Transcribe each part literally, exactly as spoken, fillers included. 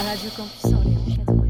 Radio Campus Orléans quatre-vingt.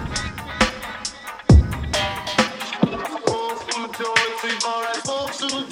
All right, folks,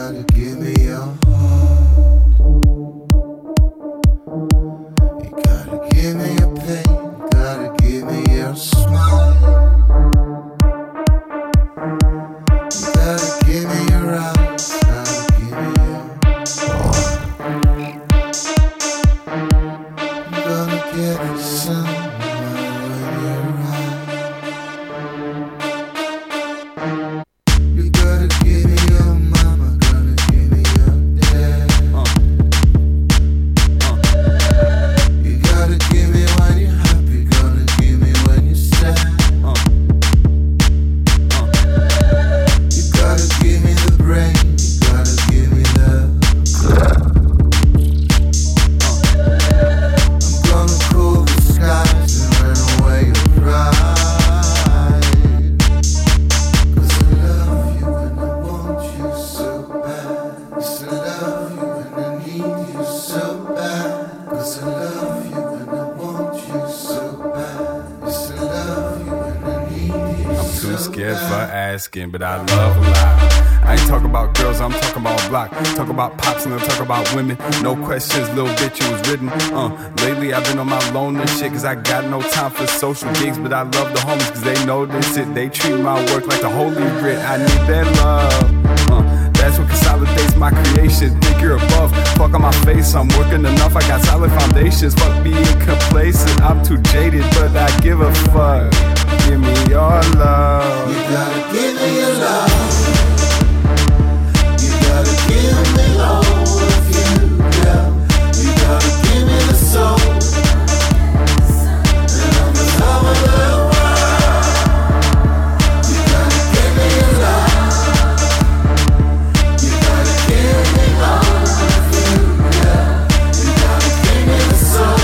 gotta give me your heart. You gotta give me your pain. Gotta give me your smile. You gotta give me your eyes. Gotta give me your heart. I'm gonna get you somewhere when you're right. You gotta give me your mama. Gotta give me your dad. uh. Uh. You gotta give me when you're happy. Gotta give me when you're sad. uh. Uh. You gotta give me the brain. You gotta give me the club. I'm gonna cool the skies and run away your pride. Cause I love you and I want you so bad. Yes, I love you and I need you so bad. Cause I love you and I want you so bad. Yes, I love you and I need you I'm so too scared bad. for asking, but I love a lot. I ain't talking about girls, I'm talking about block. Talk about pops and I talk about women. No questions, little bitch, it was written. Uh, lately I've been on my loner shit, cause I got no time for social gigs. But I love the homies, cause they notice it. They treat my work like the holy writ. I need that love. Uh, that's what consolidates my creation. Think you're above, fuck on my face. I'm working enough, I got solid foundations. Fuck being complacent, I'm too jaded, but I give a fuck. Give me your love. You gotta give me your love. You gotta give me all of you, yeah. You gotta give me the soul. And I'm the love of the world. You gotta give me your love. You gotta give me all of you, yeah. You gotta give me the soul.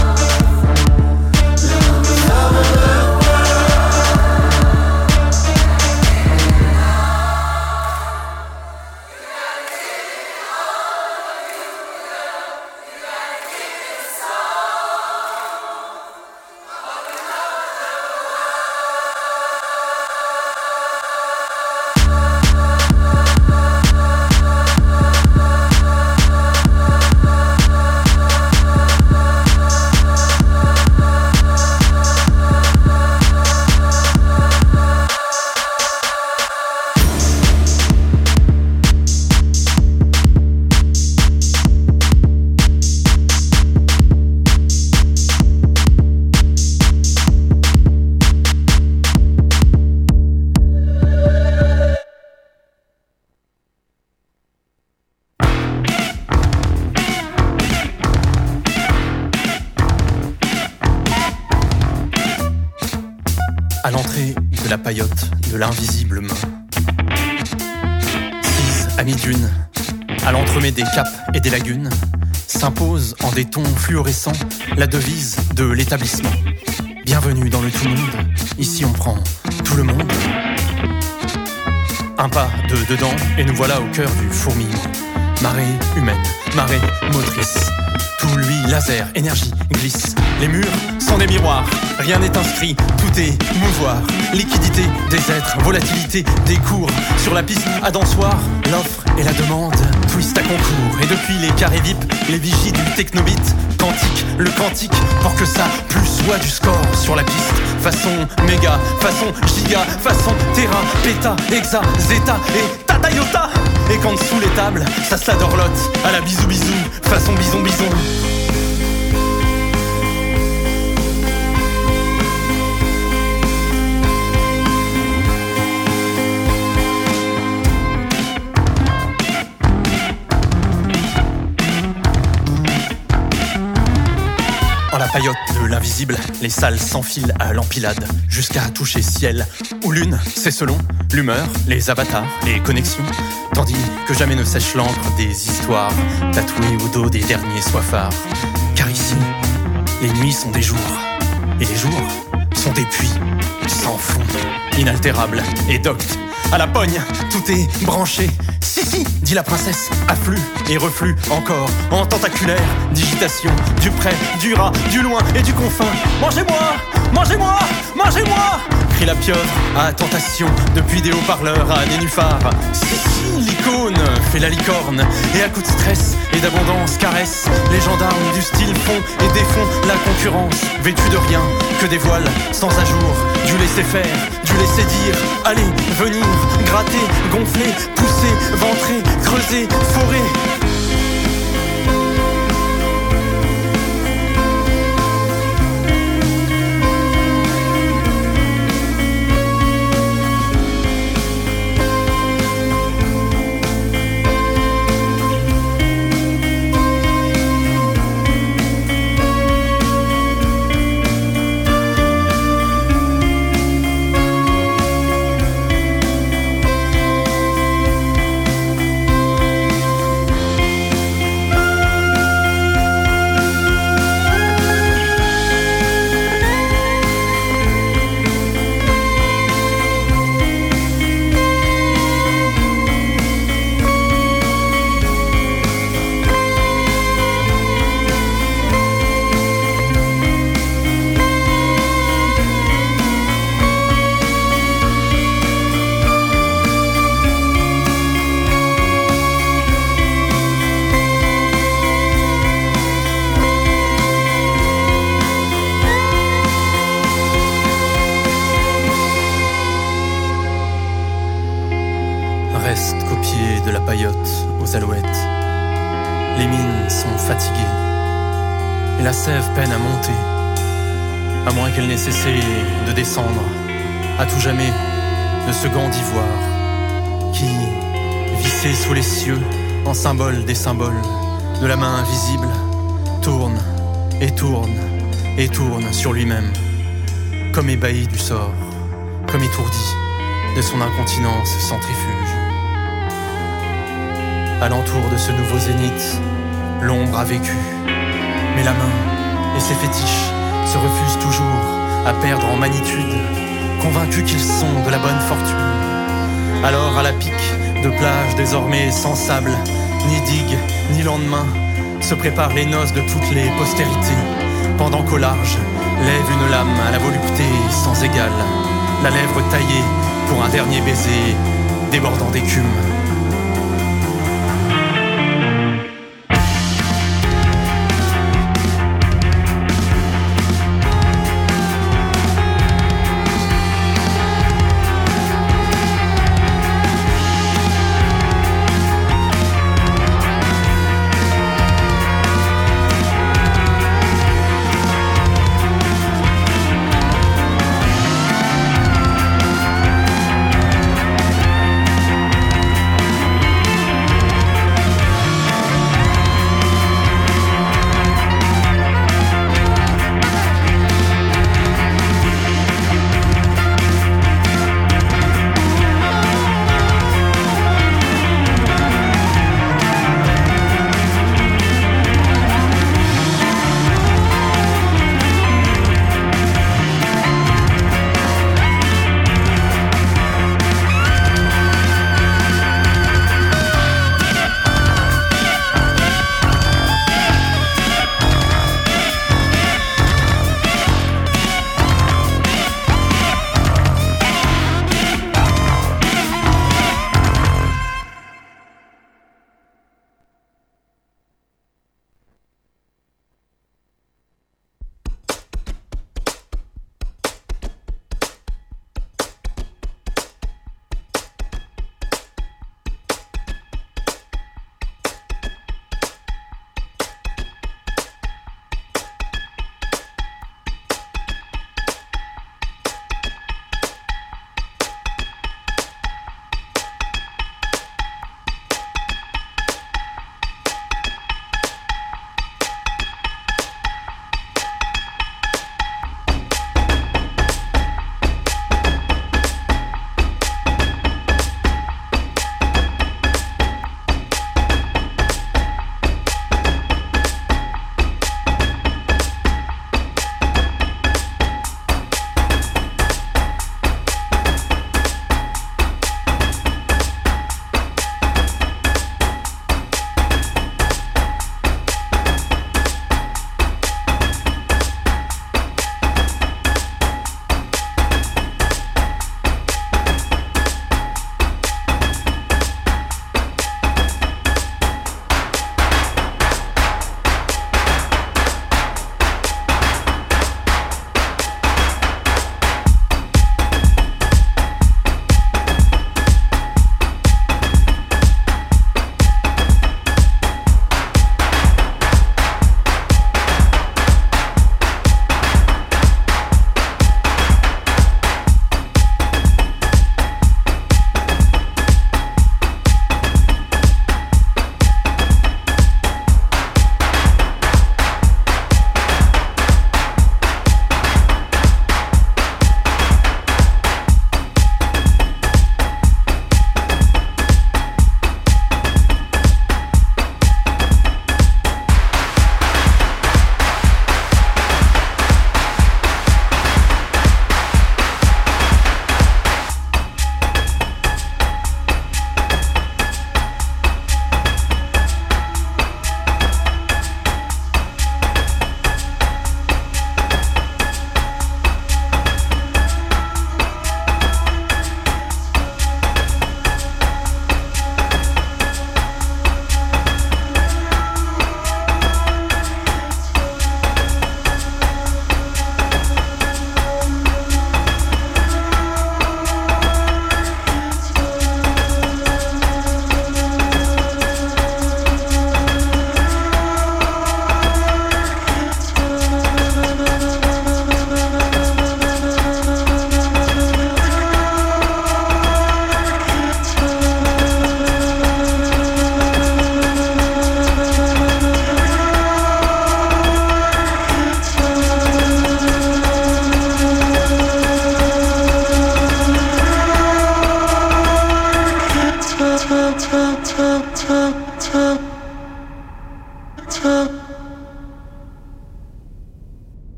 And I'm the love of the world. À l'entrée de la paillote de l'invisible main. Six amis d'une, à l'entremets des caps et des lagunes, s'impose en des tons fluorescents la devise de l'établissement. Bienvenue dans le tout monde, ici on prend tout le monde. Un pas de dedans et nous voilà au cœur du fourmillement. Marée humaine, marée motrice. Tout lui, laser, énergie, glisse. Les murs sont des miroirs, rien n'est inscrit, tout est mouvoir. Liquidité des êtres, volatilité des cours. Sur la piste à dansoir, l'offre et la demande, twist à concours. Et depuis les carrés V I P, les vigies du technobit, quantique, le quantique, pour que ça plus soit du score sur la piste. Façon méga, façon giga, façon terra, péta, hexa, zeta et tata iota. Et quand sous les tables, ça se la dorlote à la bisou bisou, façon bison bison. En la paillote de l'invisible, les salles s'enfilent à l'empilade, jusqu'à toucher ciel ou lune, c'est selon l'humeur, les avatars, les connexions, tandis que jamais ne sèche l'encre des histoires tatouées au dos des derniers soifards. Car ici, les nuits sont des jours, et les jours sont des puits sans fond, inaltérables et doctes. À la pogne, tout est branché. Si, si, dit la princesse, afflue et reflue encore, en tentaculaire digitation, du près, du ras, du loin et du confin. Mangez-moi, mangez-moi, mangez-moi, crie la pieuvre à tentation, depuis des haut-parleurs à nénuphars. Si, si, l'icône fait la licorne, et à coups de stress et d'abondance caresse les gendarmes du style font et défont la concurrence, vêtus de rien que des voiles sans ajour, du laisser faire, du laisser dire, aller, venir, gratter, gonfler, pousser, ventrer, creuser, forer. La sève peine à monter, à moins qu'elle n'ait cessé de descendre, à tout jamais, de ce gant d'ivoire qui, vissé sous les cieux, en symbole des symboles, de la main invisible, tourne et tourne et tourne sur lui-même, comme ébahi du sort, comme étourdi de son incontinence centrifuge. Alentour de ce nouveau zénith, l'ombre a vécu, mais la main et ses fétiches se refusent toujours à perdre en magnitude, convaincus qu'ils sont de la bonne fortune. Alors à la pique de plage désormais sans sable, ni digue, ni lendemain, se préparent les noces de toutes les postérités, pendant qu'au large lève une lame à la volupté sans égale, la lèvre taillée pour un dernier baiser débordant d'écume.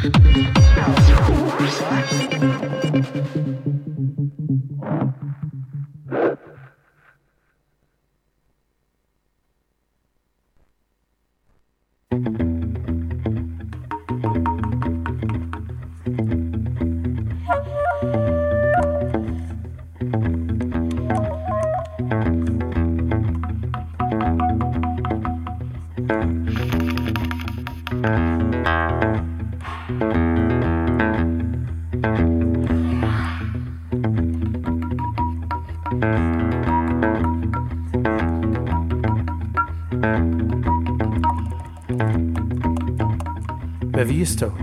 Hvad vist du?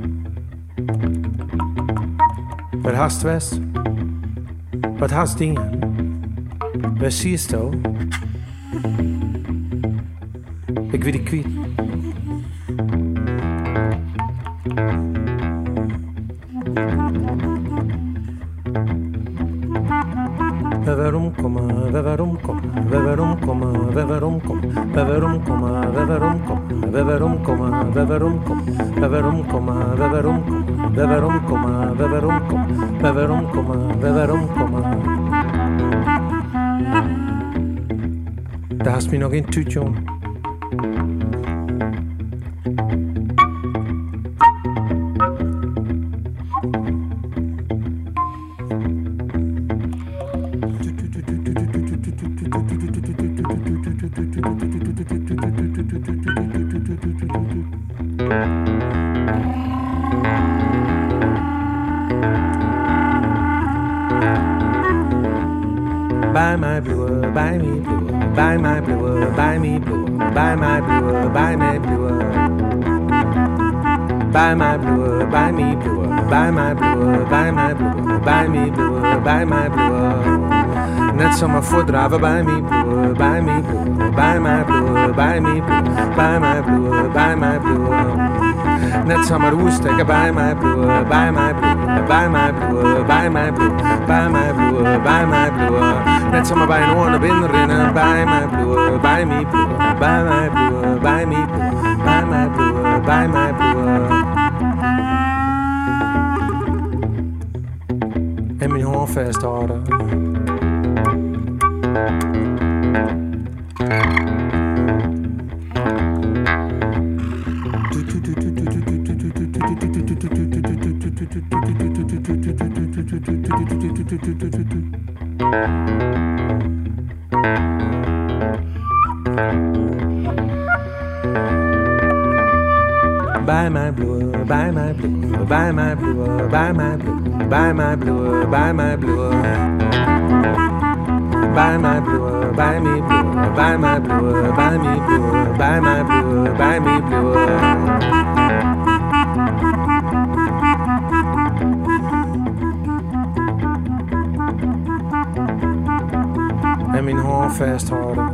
Hvad hast was? Hvad hast du? Hvad siges du? Ik weet het kwijt. Waarom komen, waarom komen, waarom komen, waarom komen, waarom komen, waarom komen, waarom komen, waarom komen, waarom komen, waarom komen, waarom komen, waarom komen, waarom komen, waarom komen. Daar is me nog een tuutje. Buy my bluer, buy me bluer, buy my bluer, buy me bluer, buy my bluer, buy me bluer. Buy my bluer, buy me bluer, buy my bluer, buy my bluer, buy me bluer, buy my bluer. Net som at fordrave, buy me bluer, buy me bluer, buy my bluer, buy me bluer, buy my bluer, buy my bluer. Net som at udstikke, buy my bluer, buy my bluer, buy my bluer, buy my bluer, buy my bluer, buy my bluer. Net som at buy en ordne vindrinde, buy my bluer, buy me bluer, buy my bluer, buy me bluer, buy my bluer, buy my bluer. Er min hårfaste order. Buy my bluer, buy my bluer, buy my bluer, buy my bluer, buy my bluer, buy my bluer. Buy my bluer, buy me bluer, buy my bluer, buy me bluer, buy my bluer, buy me bluer. Er min hårfast hårde.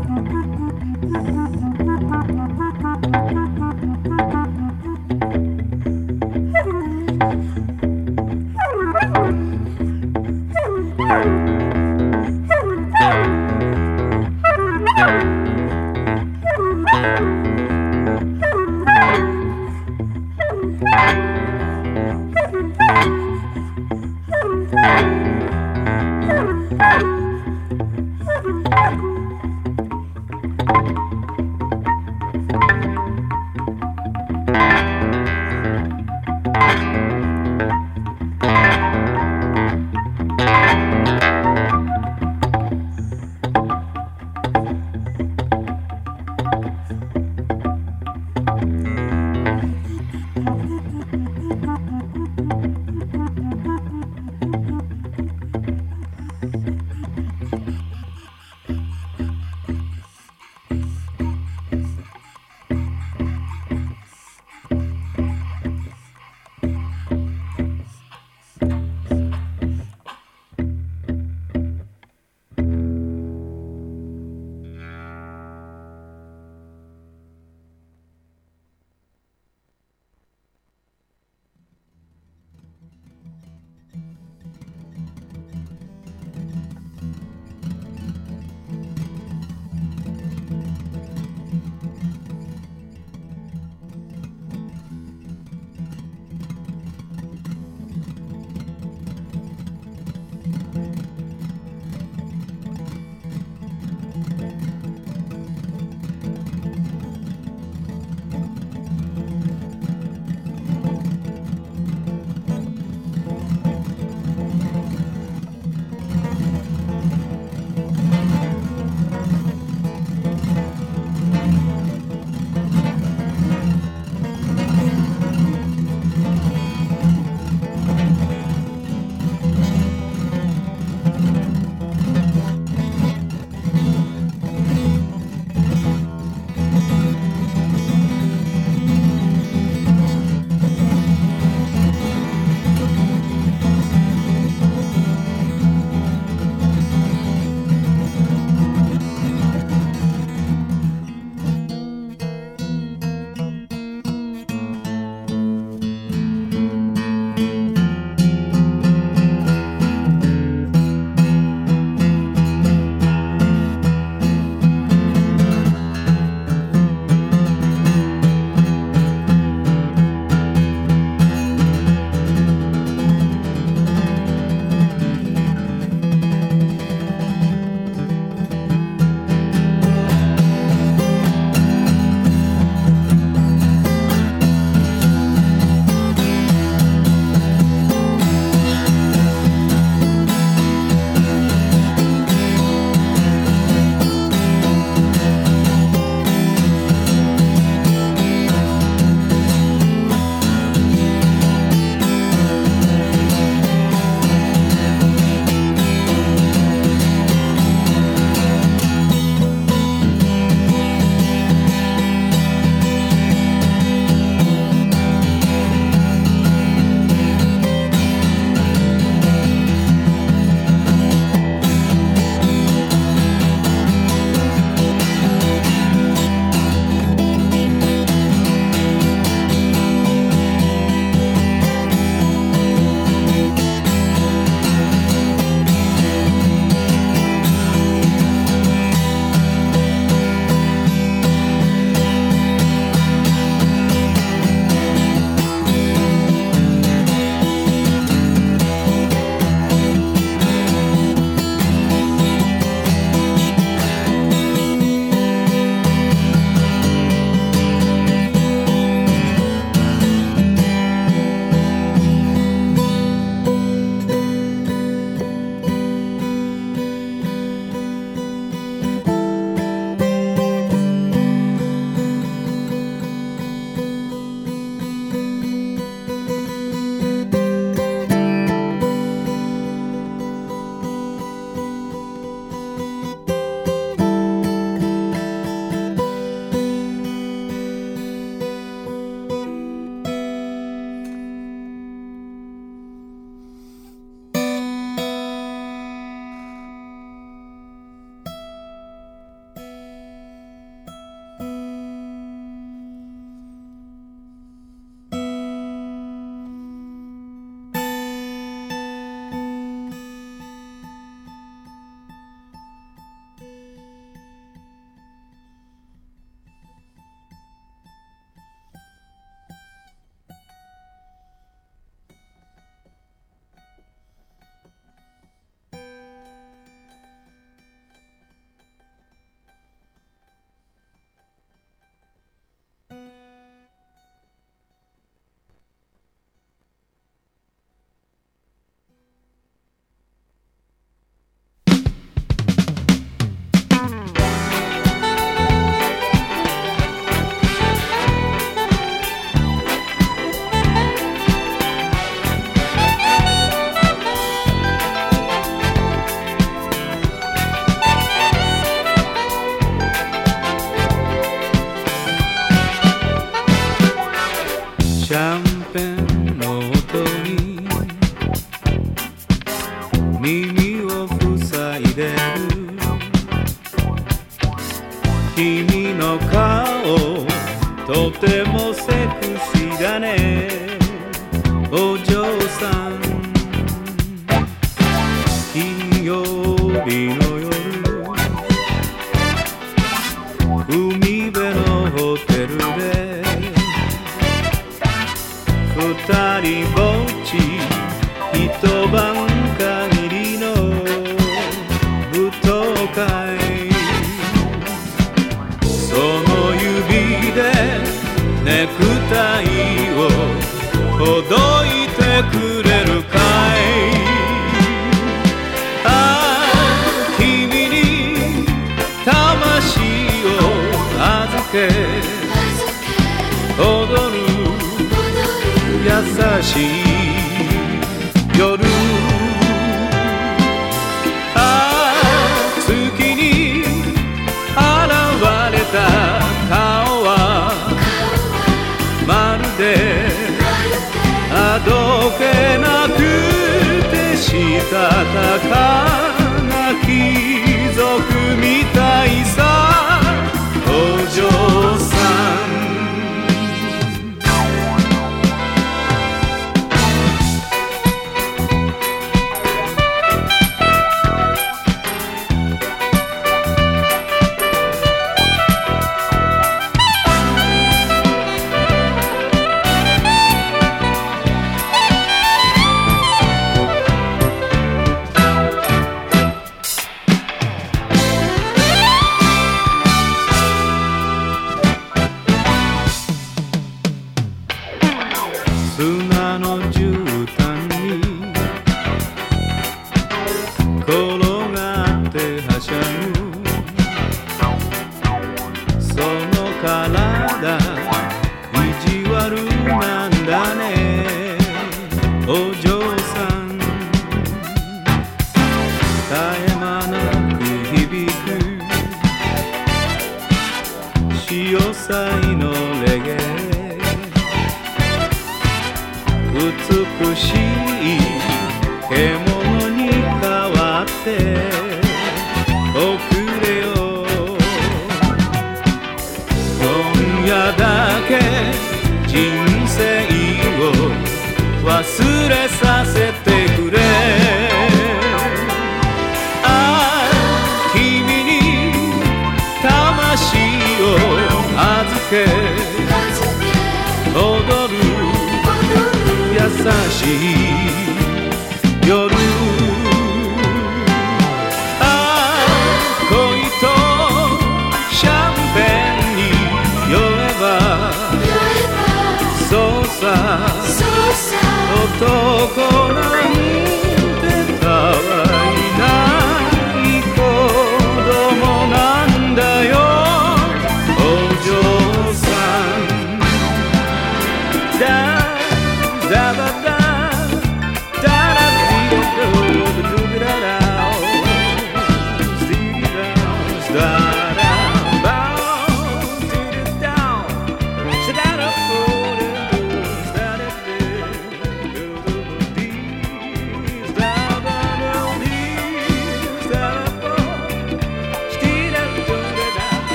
とてもセクシーだねお嬢さん金曜日の夜海辺のホテルで二人ぼっち一晩限りの舞踏会その指でネクタイをほどいてくれるかいああ君に魂を預け踊る優しい夜ああ月に現れた顔はまるであどけなくてしたたかな貴族みたいさお嬢さん砂の絨毯に転がってはしゃぐその体意地悪なんだねお嬢さん絶え間なく響く潮騒のレゲエ美しい獣に変わっておくれよ今夜だけ人生を忘れさせてくれああ君に魂を預け踊る優しい夜ああ恋とシャンペンに酔えばそうさ男なんてたわいない子供なんだよお嬢さんだだば